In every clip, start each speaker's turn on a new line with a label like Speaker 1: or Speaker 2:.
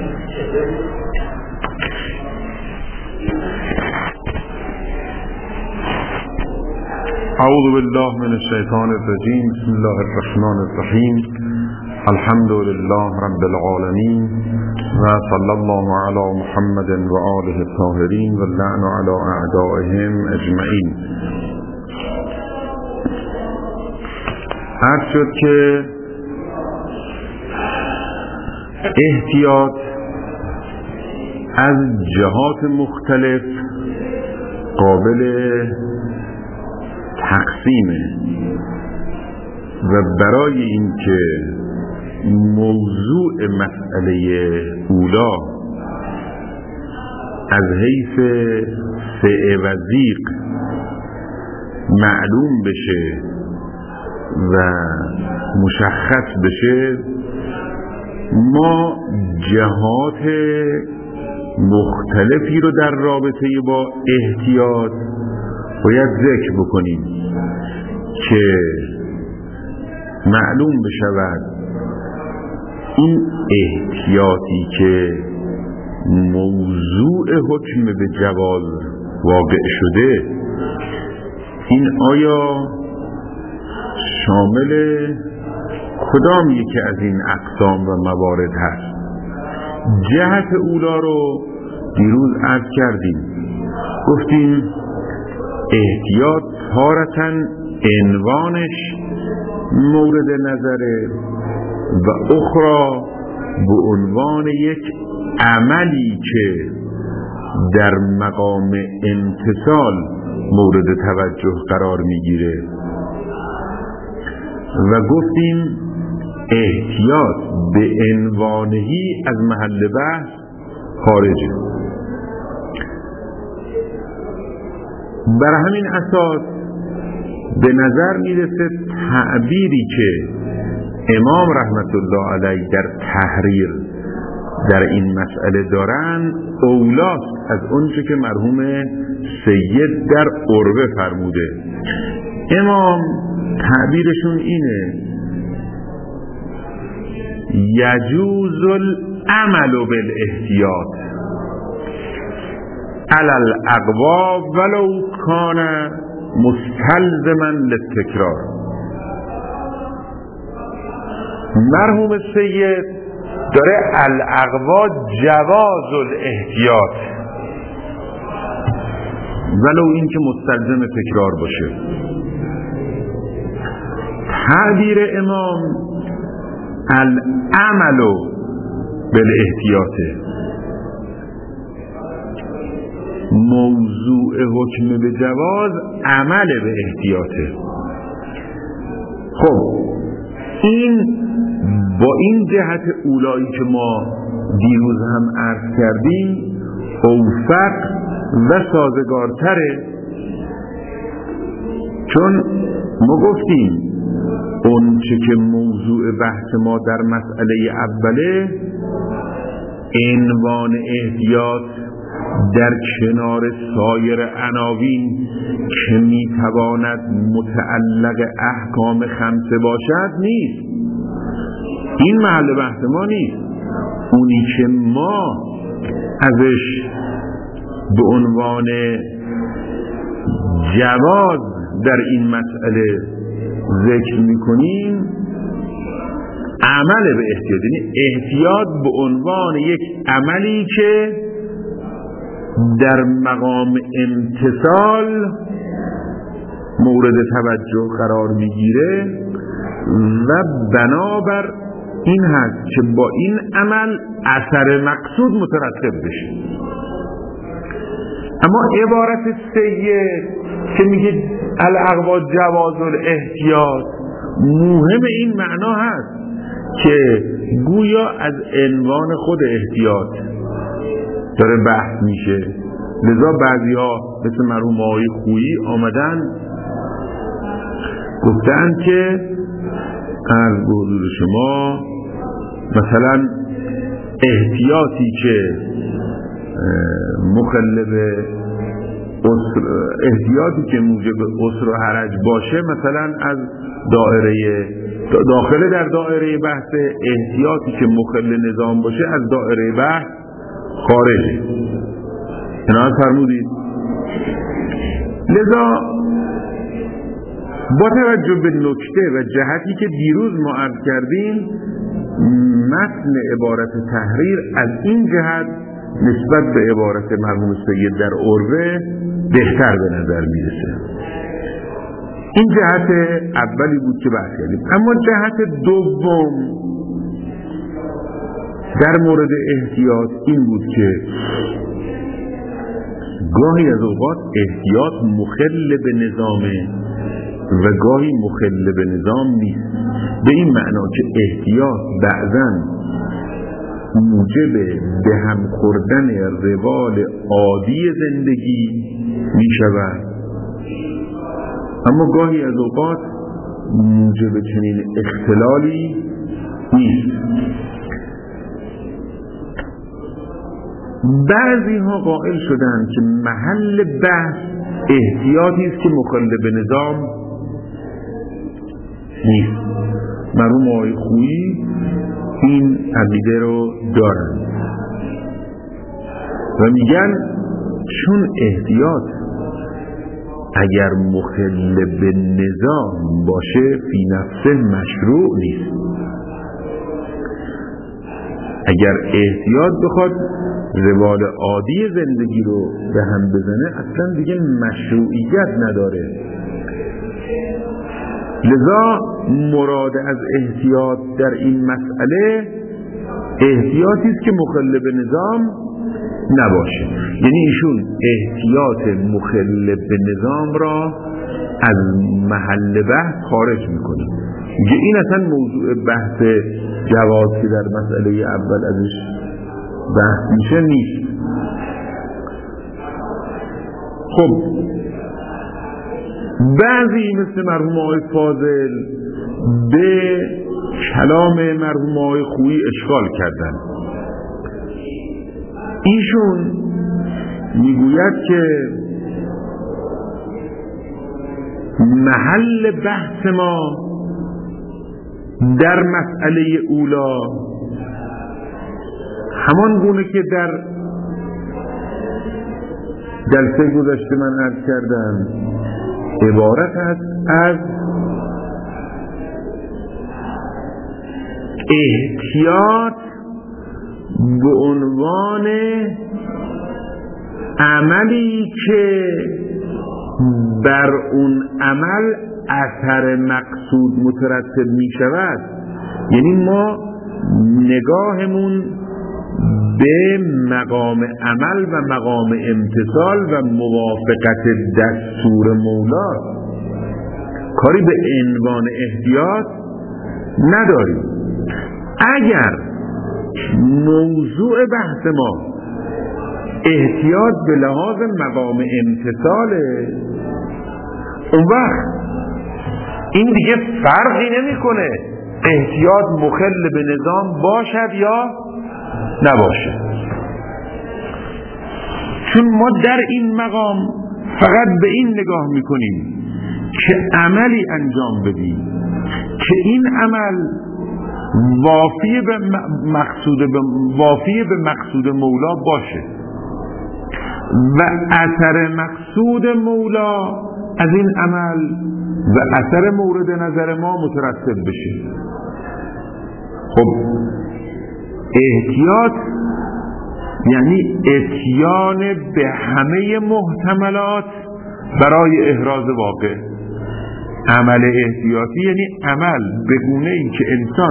Speaker 1: اعوذ بالله من الشیطان الرجیم. بسم الله الرحمن الرحیم. الحمد لله رب العالمین و صلی الله علی محمد و آله الطاهرین و اللعن علی اعدائهم اجمعین. عرض شد که احتیاط از جهات مختلف قابل تقسیمه و برای اینکه موضوع مسئله اولا از حیث سعه و ضیق معلوم بشه و مشخص بشه، ما جهات مختلفی رو در رابطه با احتیاط باید ذکر بکنیم که معلوم بشود این احتیاطی که موضوع حکم به جواز واقع شده، این آیا شامل کدام یکی از این اقسام و موارد هست؟ جهت اولا رو دیروز عرض کردیم، گفتیم احتیاط تارتاً عنوانش مورد نظره و اخرى به عنوان یک عملی که در مقام امتثال مورد توجه قرار میگیره و گفتیم احتیاط به عنوانهی از محل بحث خارجه. بر همین اساس به نظر میرسه تعبیری که امام رحمت الله علیه در تحریر در این مسئله دارن اولاست از اونچه که مرحوم سید در عروه فرموده. امام تعبیرشون اینه: یجوز العمل بالاحتیاط علی الاقوا ولو کان مستلزما للتکرار. مرحوم سید داره الاقوا جواز الاحتیاط ولو این که مستلزم تکرار باشه. تعبیر امام العمل بالاحتیاطه، موضوع حکم به جواز عمل به احتیاطه. خب این با این جهت اولایی که ما دیروز هم عرض کردیم اوفق و سازگارتره، چون ما گفتیم اون چه که موضوع بحث ما در مسئله اوله عنوان احتیاط در کنار سایر عناوین که میتواند متعلق احکام خمسه باشد نیست. این محل بحث ما نیست. اونی که ما ازش به عنوان جواز در این مسئله ذکر میکنیم عمل به احتیاط، یعنی احتیاط به عنوان یک عملی که در مقام امتثال مورد توجه قرار میگیره و بنابر این هست که با این عمل اثر مقصود مترتب بشه. اما عبارت سید که میگه الاقوا جواز الاحتیاط مهم این معنا هست که گویا از عنوان خود احتیاط داره بحث میشه. لذا بعضی ها مثل مرحوم آقای خویی آمدن گفتن که عرض به حضور شما مثلا احتیاطی که مخلب احتیاطی که موجب عسر و حرج باشه مثلا از دائره داخل در دایره بحث، احتیاطی که مخل نظام باشه از دایره بحث خارجه. عنایت فرمودید. لذا با توجه به نکته و جهتی که دیروز ما عرض کردیم، متن عبارت تحریر از این جهت نسبت به عبارت مرحوم سید در عروه بهتر به نظر میرسه. این جهت اولی بود که بحث کردیم. اما جهت دوم در مورد احتیاط این بود که گاهی از اوقات احتیاط مخل به نظامه و گاهی مخل به نظام نیست، به این معنا که احتیاط بعضاً موجب به هم خوردن روال عادی زندگی می شود، اما گاهی از اوقات موجب چنین اختلالی نیست. بعضی ها قائل شدند که محل بحث احتیاطی است که مخل به نظام نیست. مرحوم آقای خویی این عقیده رو دارن و میگن چون احتیاط اگر مخل به نظام باشه فی نفسه مشروع نیست. اگر احتیاط بخواد روال عادی زندگی رو به هم بزنه اصلا دیگه مشروعیت نداره. لذا مراد از احتیاط در این مسئله احتیاطی است که مخل به نظام نباشه. یعنی ایشون احتیاط مخل به نظام را از محل بحث خارج میکنه. این اصلا موضوع بحث جواز که در مسئله اول ازش بحث میشه نیست. خب بعضی مثل مرحوم آقای فاضل به کلام مرحوم آقای خویی اشکال کردن. ایشون میگوید که محل بحث ما در مسئله اولا همان گونه که در جلسه گذشته من عرض کردم عبارت است از احتیاط به عنوان عملی که بر اون عمل اثر مقصود مترتب می شود. یعنی ما نگاهمون به مقام عمل و مقام امتثال و موافقت دستور مولا کاری به عنوان احتیاط نداریم. اگر موضوع بحث ما احتیاط به لحاظ مقام امتثاله، اون وقت این دیگه فرقی نمیکنه احتیاط مخل به نظام باشد یا نباشه، چون ما در این مقام فقط به این نگاه میکنیم که عملی انجام بدیم که این عمل وافی به مقصود مولا باشه و اثر مقصود مولا از این عمل و اثر مورد نظر ما مترتب بشه. خب احتیاط یعنی اتیان به همه محتملات برای احراز واقع. عمل احتیاطی یعنی عمل به گونه‌ای که انسان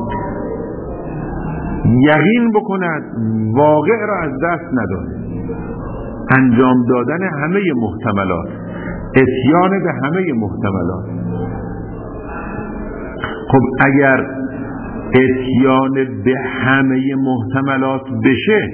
Speaker 1: یقین بکند واقع را از دست نداده، انجام دادن همه محتملات، اتیان به همه محتملات. خب اگر اتیان به همه محتملات بشه،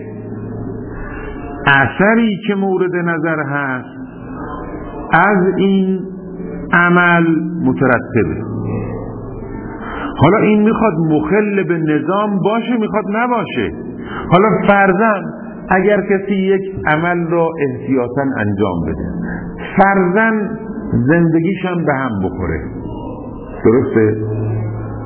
Speaker 1: اثری که مورد نظر هست از این عمل مترتبه. حالا این میخواد مخل به نظام باشه، میخواد نباشه. حالا فرضاً اگر کسی یک عمل را احتیاطاً انجام بده، فرضاً زندگیش هم به هم بخوره، درسته؟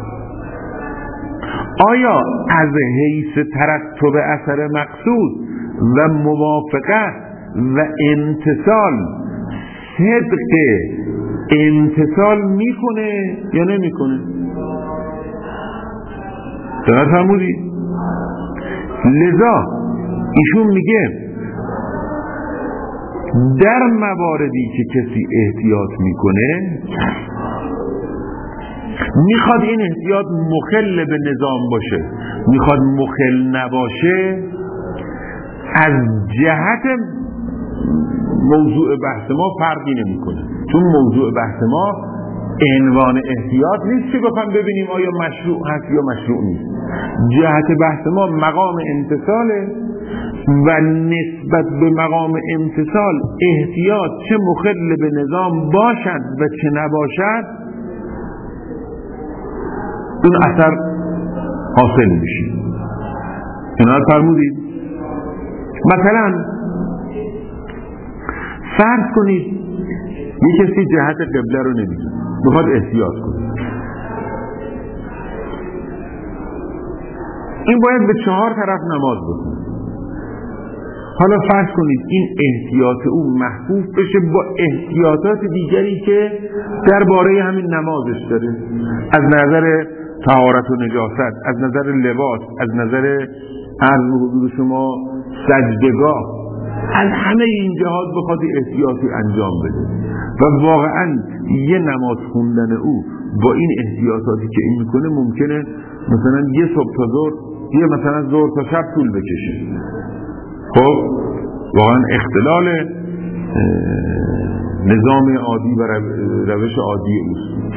Speaker 1: آیا از حیث ترتب اثر مقصود و موافقت و امتثال صدق امتثال میکنه یا نمیکنه؟ دقت فرمودید؟ لذا ایشون میگه در مواردی که کسی احتیاط میکنه میخواد این احتیاط مخل به نظام باشه، میخواد مخل نباشه، از جهت موضوع بحث ما فرقی نمیکنه، چون موضوع بحث ما عنوان احتیاط نیست که بخوام ببینیم آیا مشروع هست یا مشروع نیست. جهت بحث ما مقام امتثاله و نسبت به مقام امتثال احتیاط چه مخل به نظام باشد و چه نباشد اون اثر حاصل میشه. اینا فرمودید؟ مثلا فرض کنید یک کسی جهت قبله رو نمیدونه، میخواد احتیاط کنه، این باید به 4 طرف نماز بخونه. حالا فرض کنید این احتیاط او محفوظ بشه با احتیاطات دیگری که درباره همین نمازش داره، از نظر طهارت و نجاست، از نظر لباس، از نظر عرض حضور شما سجدگاه، از همه این جهات بخواد احتیاطی انجام بده و واقعا یه نماز خوندن او با این احتیاطاتی که این میکنه ممکنه مثلا یه صبح تا ظهر، یه مثلا ظهر تا شب طول بکشه. خب واقعا اختلال نظام عادی و روش عادی اوست.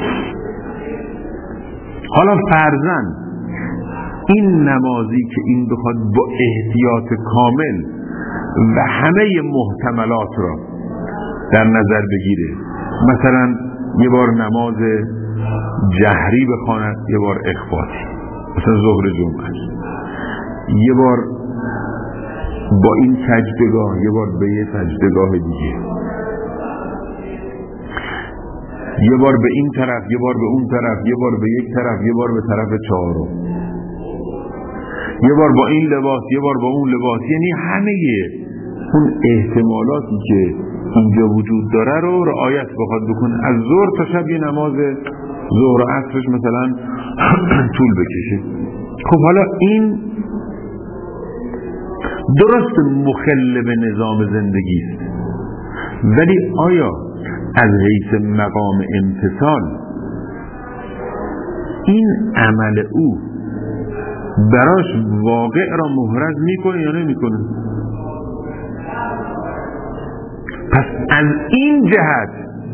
Speaker 1: حالا فرضاً این نمازی که این بخواد با احتیاط کامل و همه محتملات را در نظر بگیره، مثلا یه بار نماز جهری بخواند، یه بار اخفاتی، مثلا ظهر جمعه، یه بار با این سجدگاه، یه بار به یه سجدگاه دیگه، یه بار به این طرف، یه بار به اون طرف، یه بار به یک طرف، یه بار به طرف چهارم، یه بار با این لباس، یه بار با اون لباس، یعنی همه اون احتمالاتی که اینجا وجود داره رو رعایت بخواد بکنه. از ظهر تا شب یه نماز ظهر و عصرش مثلا طول بکشه. خب حالا این درست مخل به نظام زندگی است، ولی آیا از حیث مقام امتثال این عمل او براش واقع را محرز میکنه یا نمیکنه؟ پس از این جهت،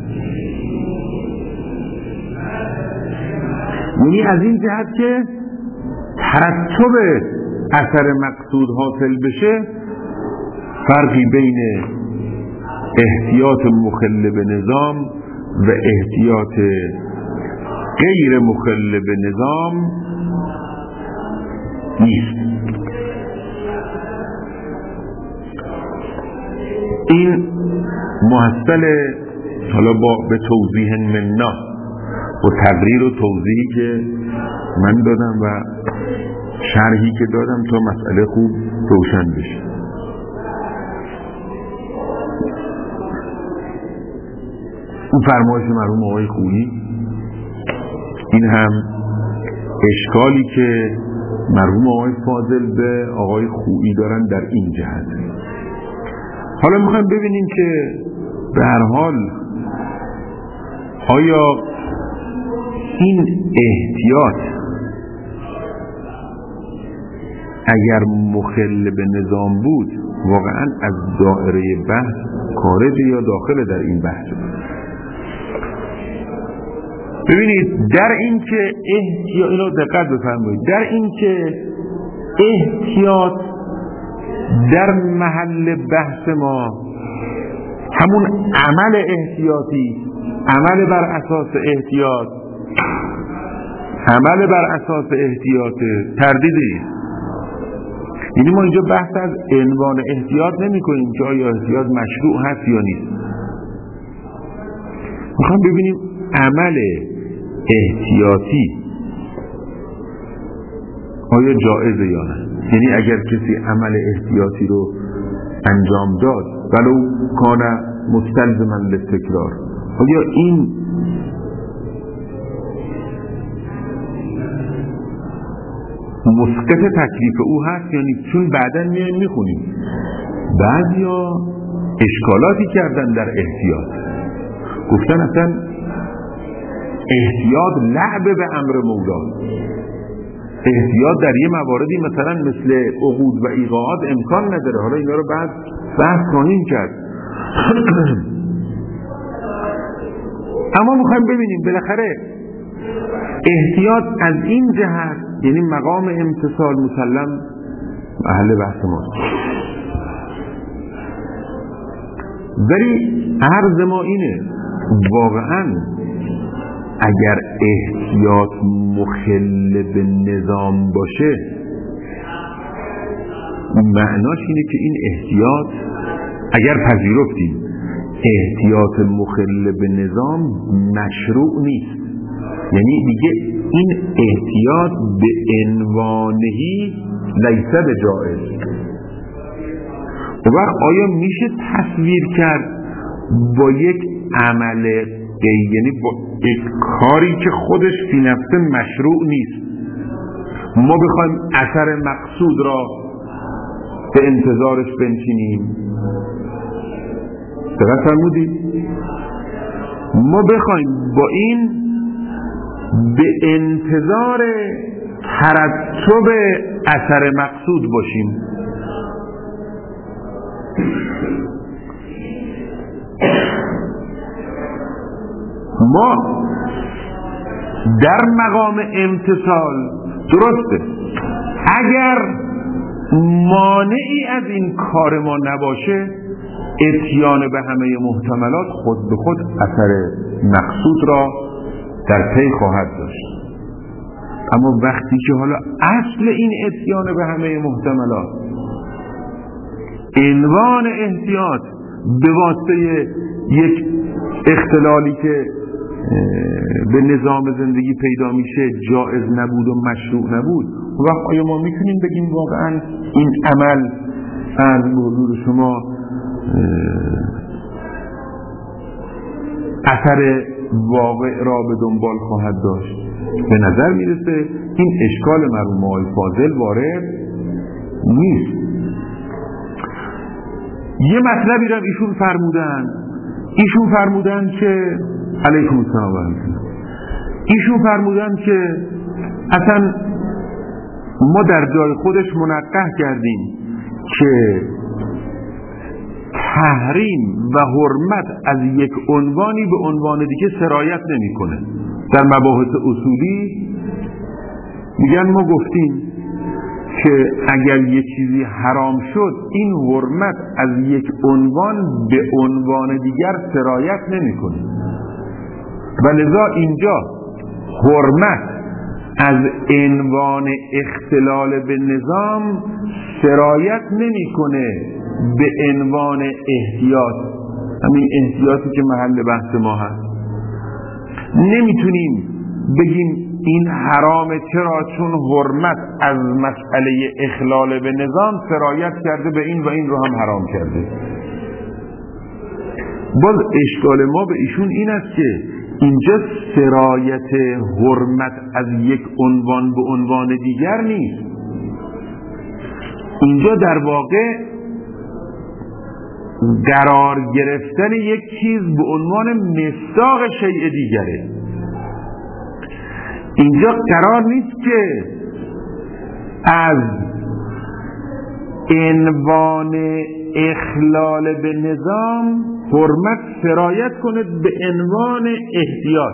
Speaker 1: یعنی از این جهت که ترتب اثر مقصود حاصل بشه، فرقی بین احتیاط مخل به نظام و احتیاط غیر مخل به نظام نیست. این محصل حالا به توضیح منا و تقریر و توضیحی که من دادم و شرحی که دادم تا مسئله خوب روشن بشه. اون فرمایش مرحوم آقای خویی، این هم اشکالی که مرحوم آقای فاضل به آقای خویی دارن در این جهت. حالا میخوایم ببینیم که به هر حال آیا این احتیاط اگر مخل به نظام بود واقعا از دائره بحث خارج یا داخل در این بحث؟ ببینید در این که احتیاط، اینو دقت بفرمایید، در این که احتیاط در محل بحث ما همون عمل احتیاطی، عمل بر اساس احتیاط، عمل بر اساس احتیاط تردیدی. یعنی ما اینجا بحث از عنوان احتیاط نمی کنیم که آیا احتیاط مشروع هست یا نیست. میخوام ببینیم عمل احتیاطی آیا جایزه یا نه؟ یعنی اگر کسی عمل احتیاطی رو انجام داد ولو کان مستلزما للتکرار، آیا این مسقط تکلیف او هست؟ یعنی چون بعداً میخونیم بعضیا اشکالاتی کردن در احتیاط، گفتن اصلا احتیاط لعب به امر مولا، احتیاط در یه مواردی مثلا مثل عقود و ایقاعات امکان نداره. حالا اینا رو بعد بحث خواهیم کرد. اما میخوایم ببینیم بالاخره احتیاط از این جهت، یعنی مقام امتثال مسلم اهل بحث ماست، ولی عرض ما اینه واقعا اگر احتیاط مخل به نظام باشه، معناش اینه که این احتیاط اگر پذیرفتیم احتیاط مخل به نظام مشروع نیست، یعنی دیگه این احتیاط به عنوانهی لیس بجائز. و وقت آیا میشه تصویر کرد با یک عمل یعنی با یک کاری که خودش فی نفسه مشروع نیست ما بخوایم اثر مقصود را به انتظارش بنشینیم؟ دقیق فرمودید؟ ما بخوایم با این به انتظار ترتب اثر مقصود باشیم؟ ما در مقام امتثال درسته اگر مانعی از این کار ما نباشه، اتیان به همه محتملات خود به خود اثر مقصود را در پی خواهد داشت. اما وقتی که حالا اصل این اتیان به همه محتملات عنوان احتیاط به واسطه یک اختلالی که به نظام زندگی پیدا میشه جائز نبود و مشروع نبود، وقت آیا ما میتونیم بگیم واقعا این عمل از حضور شما اثر واقع را به دنبال خواهد داشت؟ به نظر میرسه این اشکال مرحوم آقای فاضل وارد نیست. یه مطلبی را ایشون فرمودن که علیکم السلام و رحمت الله، ایشون فرمودن که اصلا ما در جای خودش منقح کردیم که تحریم و حرمت از یک عنوانی به عنوان دیگه سرایت نمی‌کنه. در مباحث اصولی میگن ما گفتیم که اگر یک چیزی حرام شد این حرمت از یک عنوان به عنوان دیگر سرایت نمی‌کنه و لذا اینجا حرمت از عنوان اختلال به نظام سرایت نمی‌کنه به عنوان احتیاط، همین احتیاطی که محل بحث ما هست. نمیتونیم بگیم این حرامه، چرا؟ چون حرمت از مسئله اخلال به نظام سرایت کرده به این و این رو هم حرام کرده. باز اشکال ما به ایشون این است که اینجا سرایت حرمت از یک عنوان به عنوان دیگر نیست، اینجا در واقع قرار گرفتن یک چیز به عنوان مصداق شیء دیگره. اینجا قرار نیست که از عنوان اخلال به نظام حرمت سرایت کنه به عنوان احتیاط.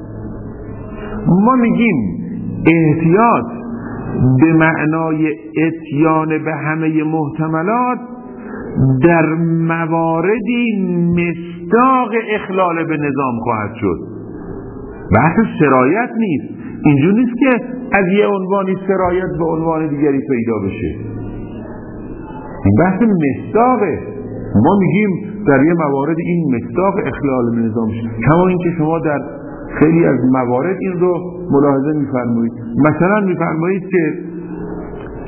Speaker 1: ما میگیم احتیاط به معنای اتیان به همه محتملات در مواردی مصداق اخلال به نظام خواهد شد. بحث سرایت نیست، اینجور نیست که از یه عنوانی سرایت به عنوان دیگری پیدا بشه، این بحث مصداقه. ما میگیم در یه موارد این مصداق اخلال به نظام شد، کما این که شما در خیلی از موارد این رو ملاحظه میفرمایید. مثلا میفرمایید که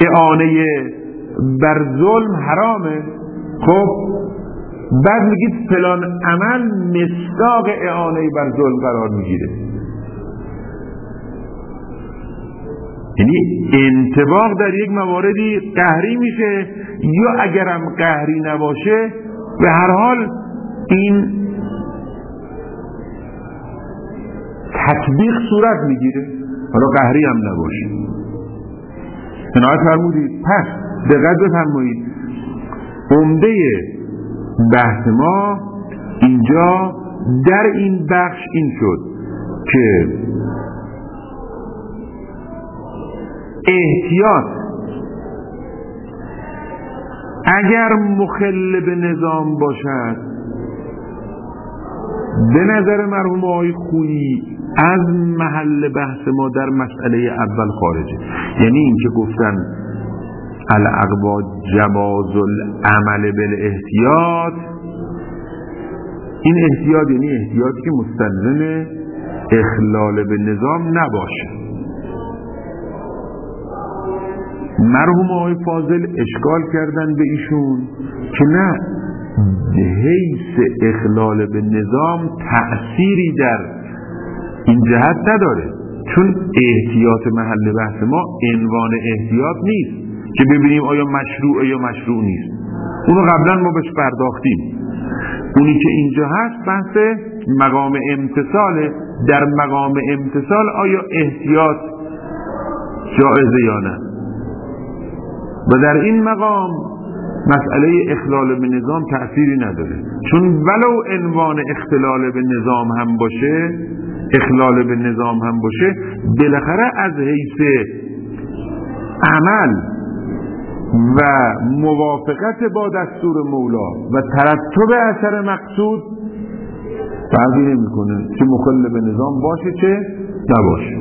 Speaker 1: اعانه بر ظلم حرامه، خب بعد میگید فلان عمل مصداق اعانه بر ظلم قرار میگیره. یعنی انطباق در یک مواردی قهری میشه، یا اگرم قهری نباشه به هر حال این تطبیق صورت میگیره، حالا قهری هم نباشه. عنایت فرمودید. پس دقت بفرمایید، عمده بحث ما اینجا در این بخش این شد که احتیاط اگر مخل به نظام باشد به نظر مرحوم آقای خویی از محل بحث ما در مسئله اول خارجه. یعنی این که گفتن الاقوا جواز العمل بالاحتیاط، این احتیاط یعنی احتیاطی که مستلزم اخلال به نظام نباشه. مرحوم آقای فاضل اشکال کردن به ایشون که نه، حیث اخلال به نظام تأثیری در این جهت نداره، چون احتیاط محل بحث ما عنوان احتیاط نیست که ببینیم آیا مشروع یا مشروع نیست، اونو قبلا ما بهش پرداختیم. اونی که اینجا هست بحث مقام امتثاله. در مقام امتثال آیا احتیاط جائزه یا نه؟ و در این مقام مسئله اخلال به نظام تأثیری نداره، چون ولو عنوان اختلال به نظام هم باشه، اخلال به نظام هم باشه، بالاخره از حیث عمل و موافقت با دستور مولا و ترتب اثر مقصود فرقی نمی‌کنه که مخل به نظام باشه چه نباشه.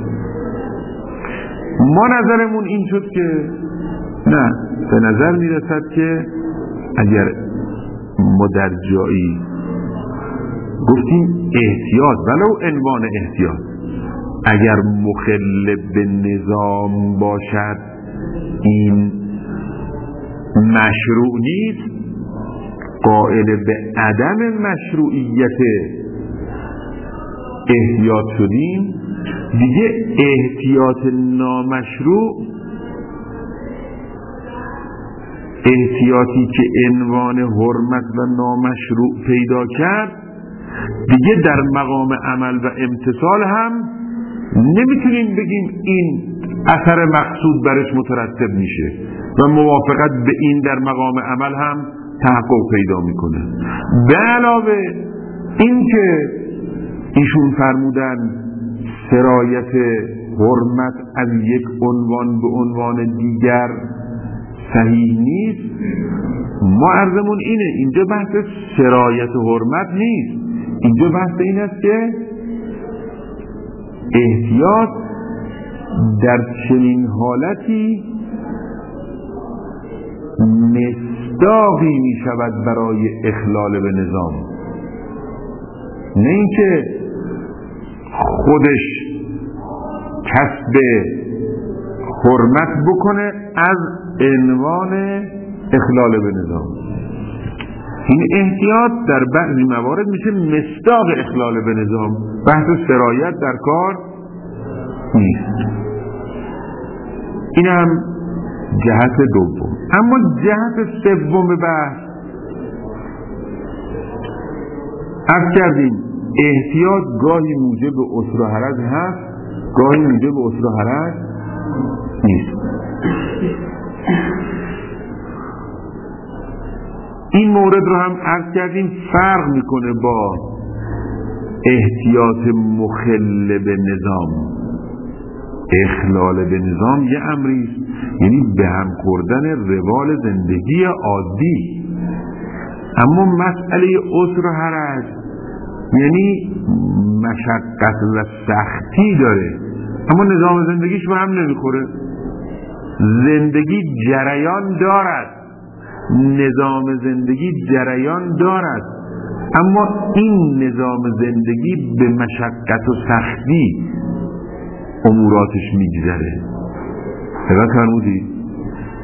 Speaker 1: ما نظرمون این شد که نه، به نظر میرسد که اگر ما در جایی گفتیم احتیاط ولو عنوان احتیاط اگر مخل به نظام باشد این مشروع نیست، قائل به عدم مشروعیت احتیاط شدیم، دیگه احتیاط نامشروع، احتیاطی که عنوان حرمت و نامشروع پیدا کرد، دیگه در مقام عمل و امتثال هم نمیتونیم بگیم این اثر مقصود برش مترتب میشه و موافقت به این در مقام عمل هم تحقق پیدا میکنه. به علاوه این که ایشون فرمودن سرایت حرمت از یک عنوان به عنوان دیگر صحیح نیست، ما عرضمون اینه اینجا بحث سرایت حرمت نیست، اینجا بحث این است که احتیاط در چنین حالتی مصداقی می شود برای اخلال به نظام، نه اینکه خودش کسب حرمت بکنه از عنوان اخلال به نظام. این احتیاط در بعضی موارد میشه مصداق اخلال به نظام، بحث سرایت در کار نیست. این هم جهت دوم. اما جهت سوم بحث عرض کردیم احتیاط گاهی موجب عسر و حرج هست، گاهی موجب عسر و حرج نیست. این مورد رو هم عرض کردیم فرق میکنه با احتیاط مخل به نظام. اخلال به نظام یه امریست، یعنی به هم خوردن روال زندگی عادی، اما مسئله عسر و حرج یعنی مشقت و سختی داره، اما نظام زندگیش به هم نمیخوره. زندگی جریان دارد، نظام زندگی جریان دارد، اما این نظام زندگی به مشقت و سختی اموراتش میگذره. دقت فرمودید؟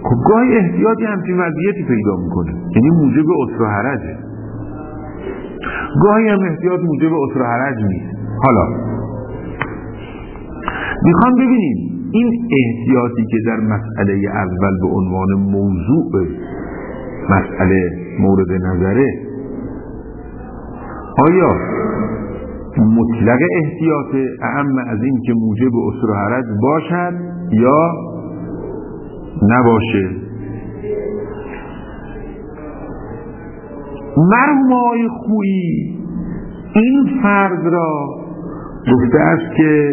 Speaker 1: خب گاهی احتیاطی همچین وضعیتی پیدا میکنه، یعنی موجب عسر و حرجه. گاهی هم احتیاط موجب عسر و حرج نیست. حالا میخوام ببینیم این احتیاطی که در مسئله اول به عنوان موضوع مسئله مورد نظره، آیا مطلق احتیاط اعم از این که موجب عسر و حرج باشد یا نباشه؟ مرحوم آقای خویی این فرض را گفته است که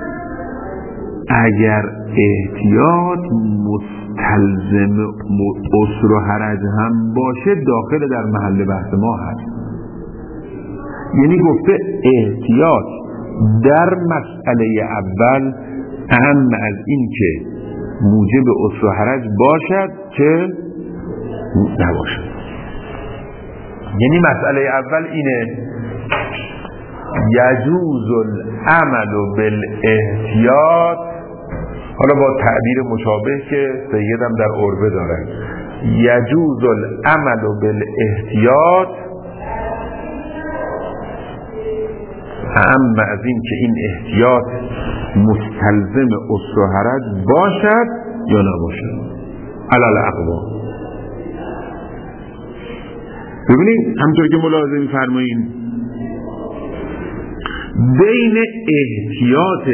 Speaker 1: اگر احتیاط مستلزم عسر و حرج هم باشه داخل در محل بحث ما هست. یعنی گفته احتیاط در مسئله اول اهم از این که موجب عسر و حرج باشد که نباشد. یعنی مسئله اول اینه یجوز العمل بالاحتیاط، حالا با تعبیر مشابه که سیدم در عربه دارن، یجوز العمل بالاحتیاط اما از این که این احتیاط مستلزم عسر و حرج باشد یا نباشد علی الاقوال. ببینید همونطور که ملاحظه می‌فرمایید بین احتیاط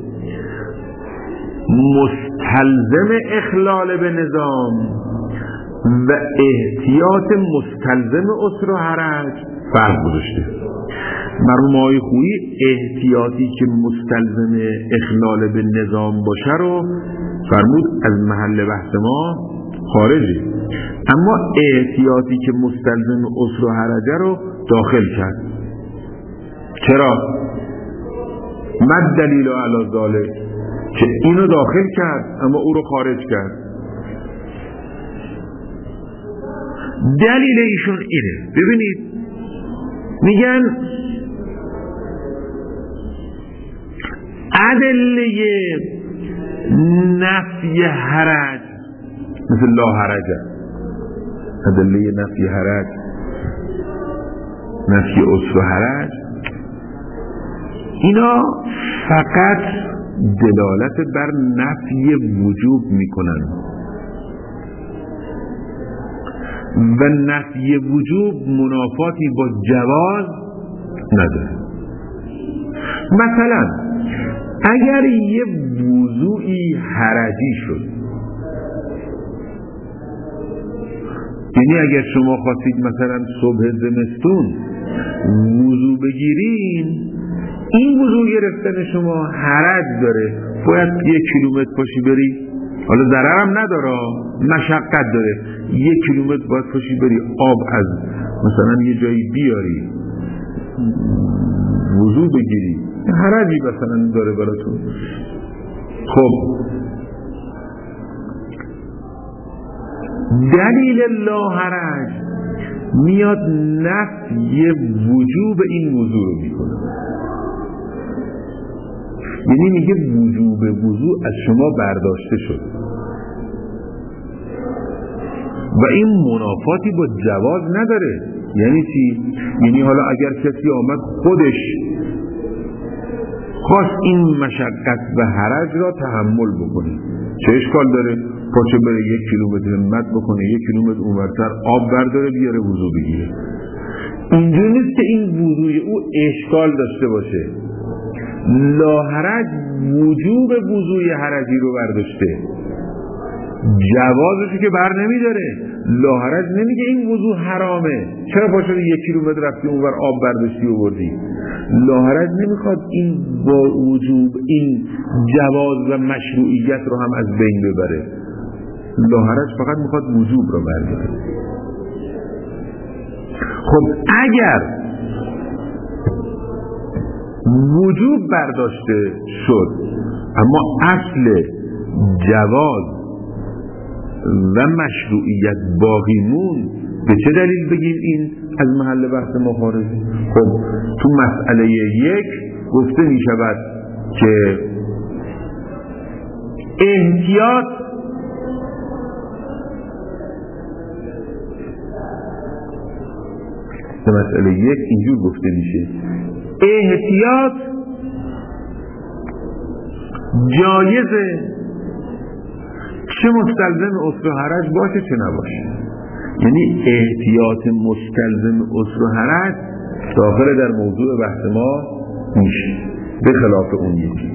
Speaker 1: مستلزم اخلال به نظام و احتیاط مستلزم عسر و حرج فرق گذاشته. مرحوم آقای خویی احتیاطی که مستلزم اخلال به نظام باشه رو فرمود از محل بحث ما خارجه، اما احتیاطی که مستلزم عسر و حرج رو داخل کرد. چرا؟ مد دلیل علی ذالک که اینو داخل کرد اما او رو خارج کرد. دلیل ایشون اینه، ببینید میگن ادله نفی حرج مثل لا حرجه، ادله نفی حرج، نفی عسر و حرج، اینا فقط دلالت بر نفی وجوب میکنن و نفی وجوب منافاتی با جواز نداره. مثلا اگر یه وضوعی حرجی شد، یعنی اگر شما خواستید مثلا صبح زمستون وضو بگیرین، این وضو گرفتن شما حرج داره، باید 1 کیلومتر پاشی بری، حالا ضرر هم نداره، مشقت داره، 1 کیلومتر باید پاشی بری آب از مثلا یه جایی بیاری وضو بگیری، حرجی مثلا داره براتون. خب دلیل لا حرج میاد نفی وجوب این موضوع رو میکنه، یعنی میگه وجوب وضوع از شما برداشته شد و این منافاتی با جواز نداره. یعنی چی؟ یعنی حالا اگر کسی آمد خودش خواست این مشقت و حرج را تحمل بکنه، چه اشکال داره؟ پاچه بره 1 کیلومتر مد بکنه، 1 کیلومتر اونورتر آب برداره بیاره وضو بگیره. اینجور نیست که این وضوی او اشکال داشته باشه. لا حرج وجوب وضوی حرجی رو برداشته، جوازشو که بر نمیداره. لا حرج نمیگه این وضو حرامه، چرا پاشو 1 کیلومتر رفتی اونور آب برداشتی و بردی. لا حرج نمیخواد این با وجوب این جواز و مشروعیت رو هم از بین ببره، لا حرج فقط میخواد وجوب رو برداره. خب اگر وجوب برداشته شد اما اصل جواز و مشروعیت باقی مون، به چه دلیل بگیم این از محل بحث ما خارجه؟ خب تو مسئله 1 گفته می شود که احتیاط به مسئله 1 اینجور گفته میشه: احتیاط جایزه، چه مستلزم عسر و حرج باشه چه نباشه. یعنی احتیاط مستلزم عسر و حرج داخل در موضوع بحث ما میشه، به خلاف اون یکی،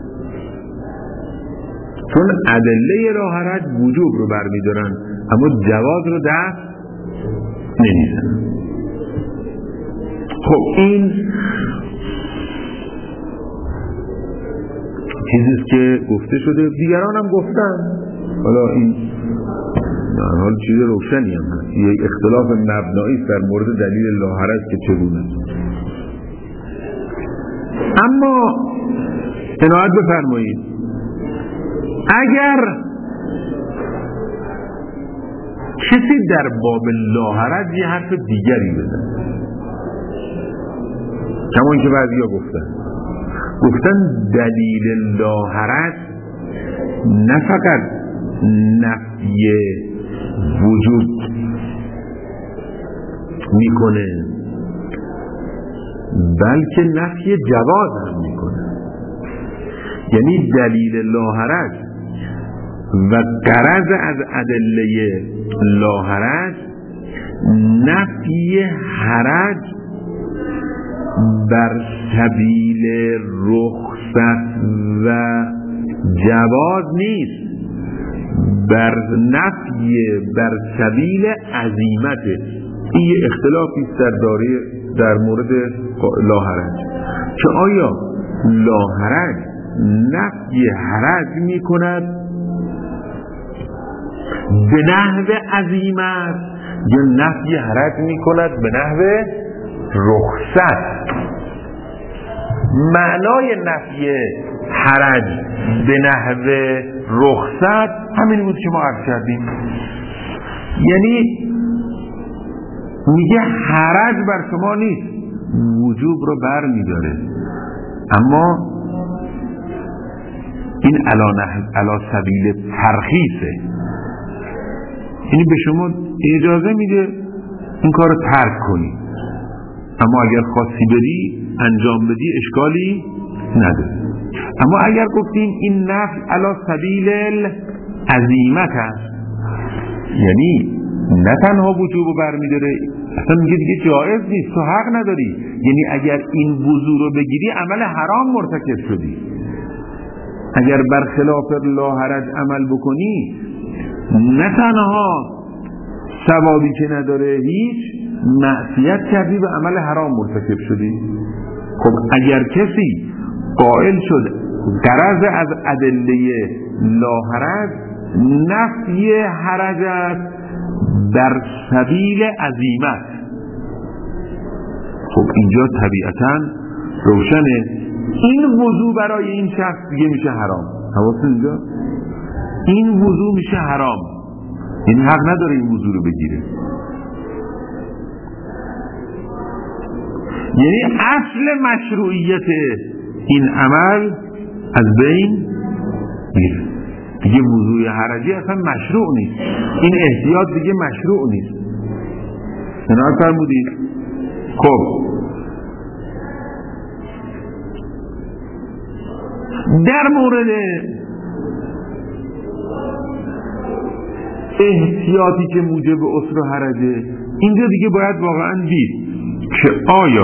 Speaker 1: چون ادله راه حرج وجوب رو برمیدارن اما جواز رو دست نمیزنن. خب این چیزیست که گفته شده، دیگران هم گفتن. حالا این در حال چیز روشنی هم هست، یک اختلاف مبنایی در مورد دلیل لا حرج که چگونه. اما عنایت بفرمایید، اگر کسی در باب لا حرج یه حرف دیگری بزنه، کما اینکه بعضیا گفتن دلیل لا حرج نه فقط نفی وجود میکنه بلکه نفی جواز هم میکنه. یعنی دلیل لا حرج و غرض از ادله لا حرج نفی حرج بر سبیل رخصت و جواز نیست، بر نفی بر سبیل عزیمته. این یه اختلافی در مورد لا حرج، که آیا لا حرج نفی حرج می کند به نحو عزیمت یا نفی حرج می کند به نحو رخصت؟ معنای نفی حرج به نحو رخصت همین بود که ما عرض کردیم، یعنی میگه حرج بر شما نیست، وجوب رو بر میداره، اما این علا سبیل ترخیصه، یعنی به شما اجازه میده این کار رو ترک کنی، اما اگر خواستی بری انجام بدی اشکالی نداره. اما اگر گفتیم این نفی علا سبیل عزیمت است، یعنی نه تنها وجوب رو برمیداره، اصلا میگه دیگه جایز نیست، تو حق نداری، یعنی اگر این وضو رو بگیری عمل حرام مرتکب شدی، اگر برخلاف لا حرج عمل بکنی نه تنها ثوابی که نداره، هیچ معصیت کردی و عمل حرام مرتکب شدی. خب اگر کسی قائل شد غرض از ادله لا حرج نفی حرج است در سبیل عزیمت، خب اینجا طبیعتاً روشنه این وضو برای این شخص دیگه میشه حرام. حواست اینجا این وضو میشه حرام، این حق نداره این وضو رو بگیره، یعنی اصل مشروعیت این عمل از بین میره، دیگه وضوی حرجی اصلا مشروع نیست، این احتیاط دیگه مشروع نیست. اینا فرمودید. خب در مورد احتیاطی که موجب عسر و حرجه، اینجا دیگه باید واقعا دید که آیا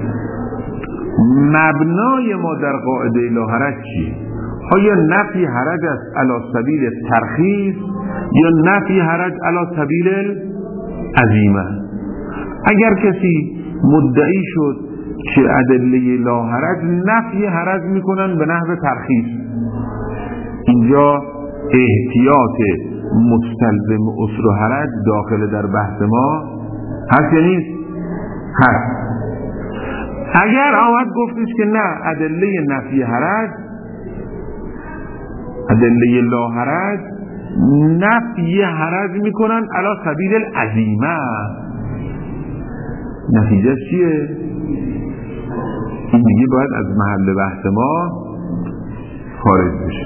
Speaker 1: مبنای ما در قاعده لا حرج چیه؟ آیا نفی حرج است علی سبیل ترخیص یا نفی حرج علی سبیل عزیمه؟ اگر کسی مدعی شد که ادله لا حرج نفی حرج میکنن به نحو ترخیص، اینجا احتیاط مستلزم عسر و حرج داخل در بحث ما هست یا نیست؟ هست. اگر آمد گفتش که نه ادله نفی حرج، ادله لا حرج نفی حرج میکنن علی سبیل العزیمه، نتیجه چیه؟ این دیگه باید از محل بحث ما خارج بشه.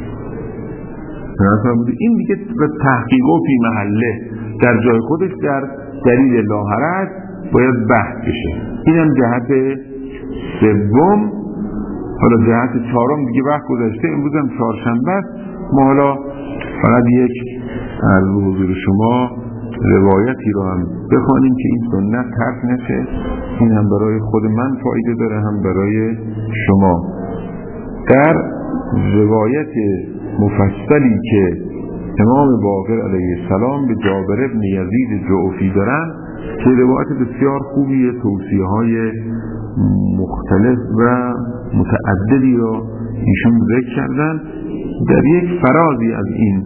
Speaker 1: این دیگه به تحقیق و فی محله در جای خودش در دلیل لا حرج باید بحث بشه. اینم جهت سوم. حالا جهت چهارم دیگه وقت گذشته، امروز هم چهارشنبه است. ما حالا فقط یک از حضور شما روایتی رو هم بخوانیم که این سنت ترک نشه. این هم برای خود من فایده داره، هم برای شما. در روایت مفصلی که امام باقر علیه السلام به جابر ابن یزید جعفی دارن که روایت بسیار خوبیه، توصیه های مختلف و متعددی رو ایشون ذکر کردن. در یک فرازی از این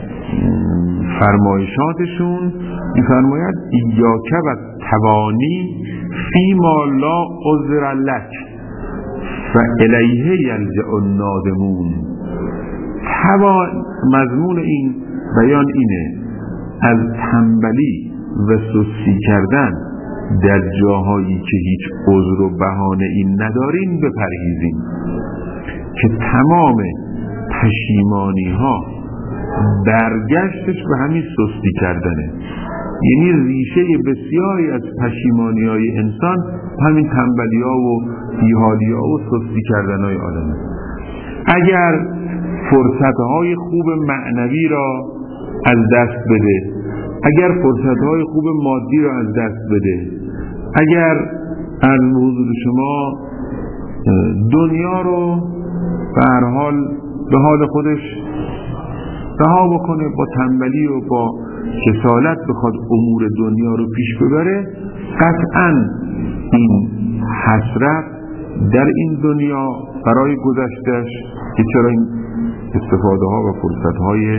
Speaker 1: فرمایشاتشون می‌فرماید ایاک و توانی فیما لا عذر لک فالیه یلجأ النادمون. مضمون این بیان اینه: از تنبلی و سستی کردن در جاهایی که هیچ عذر و بهانه این ندارین بپرهیزین که تمام پشیمانی ها برگشتش به همین سستی کردنه. یعنی ریشه بسیاری از پشیمانی های انسان همین تنبلی ها و بیحالی ها و سستی کردن های آدمه. اگر فرصت های خوب معنوی را از دست بده، اگر فرصت های خوب مادی را از دست بده، اگر از حضور شما دنیا رو به هر حال به حال خودش رها بکنه، با تنبلی و با کسالت بخواد امور دنیا رو پیش ببره، قطعاً این حسرت در این دنیا برای گذشتش که چرا این استفاده ها و فرصت های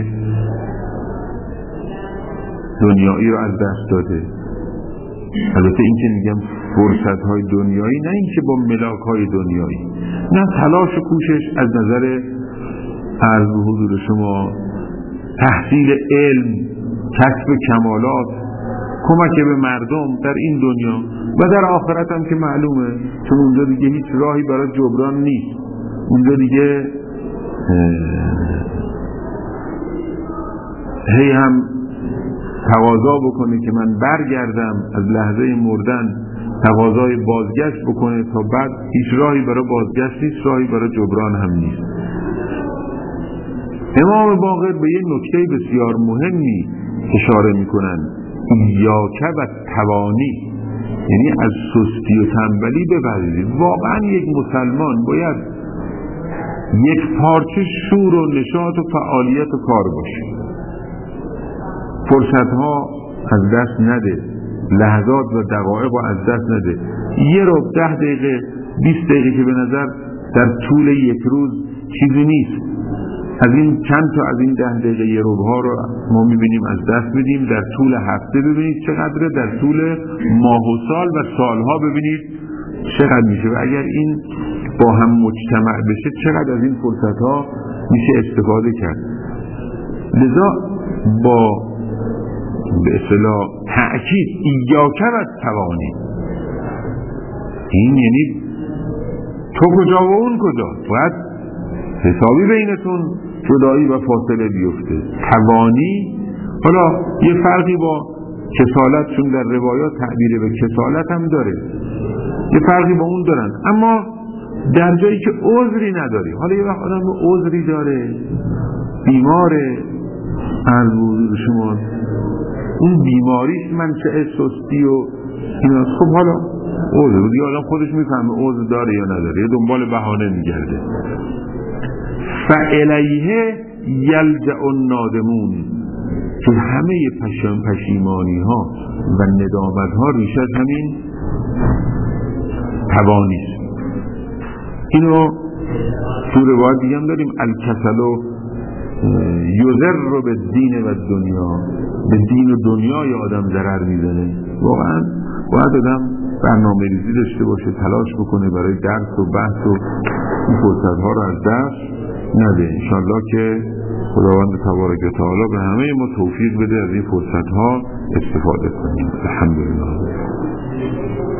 Speaker 1: دنیایی رو از دست داده. البته این که میگم فرصت های دنیایی، نه این که با ملاک های دنیایی، نه تلاش و کوشش از نظر عرض به حضور شما تحصیل علم، کسب کمالات، کمک به مردم در این دنیا و در آخرت هم که معلومه، چون اونجا دیگه هیچ راهی برای جبران نیست. اونجا دیگه هی هم تقاضا بکنه که من برگردم، از لحظه مردن تقاضای بازگشت بکنه، تا بعد هیچ راهی برای بازگشت نیست، راهی برای جبران هم نیست. امام باقر به یه نکته بسیار مهمی اشاره میکنن: ایاک و توانی، یعنی از سستی و تنبلی بپرهیزید. واقعا یک مسلمان باید یک پارچه شور و نشاط و فعالیت و کار باشه، فرصت ها از دست نده، لحظات و دقایق رو از دست نده. یه رو 10 دقیقه 20 دقیقه که به نظر در طول یک روز چیزی نیست، از این چند تا از این 10 دقیقه یه روبها رو ما میبینیم از دست میدیم. در طول هفته ببینید چقدره، در طول ماه و سال و سالها ببینید چقدر میشه، و اگر این با هم مجتمع بشه چقدر از این فرصت ها میشه استفاده کرد. لذا با به اصطلاح تأکید ایاک و توانی، این یعنی تو کجا و اون کجا، باید حسابی بینتون جدایی و فاصله بیفته. توانی، حالا یه فرقی با کسالت، چون در روایات تعبیر به کسالت هم داره، یه فرقی با اون دارن، اما در جایی که عذری نداری. حالا یه وقت آدم عذری داره، بیماره، از وجود شما اون بیماریش منشأ سستی و اینا، خب حالا عذر دیگه آدم خودش میفهمه عذر داره یا نداره، یه دنبال بهانه میگرده. فالیه یلجأ النادمون، که همه پشیمانی ها و ندامت ها ریشه همین توانیست. اینو تو روایت دیگه هم داریم: الکسل یضر بالدین و دنیا، به دین و دنیای آدم ضرر میزنه. واقعا باید آدم برنامه ریزی داشته باشه، تلاش بکنه برای درس و بحث و این فرصت ها رو از دست نده. انشالله که خداوند تبارک و تعالی به همه ما توفیق بده از این فرصت ها استفاده کنیم. الحمدلله.